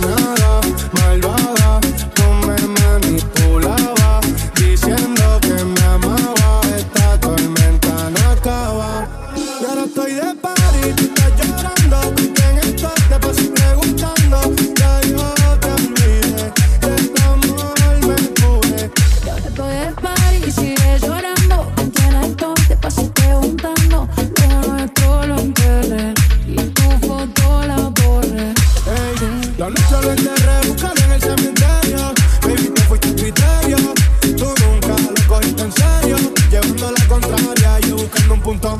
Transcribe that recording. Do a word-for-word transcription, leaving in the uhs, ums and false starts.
nada, malvada, tú me manipulabas, diciendo que me amaba. Esta tormenta no acaba. Y ahora estoy de party, tú estás llorando. ¿Quién estás? Te paso preguntando. Ya yo te olvidé, de tu amor me pude. Y ahora estoy de party y sigue llorando. ¿Con quién estoy? Te paso preguntando. Lo nuestro lo enterré y tu foto la borré. Ey, la noche lo enterré.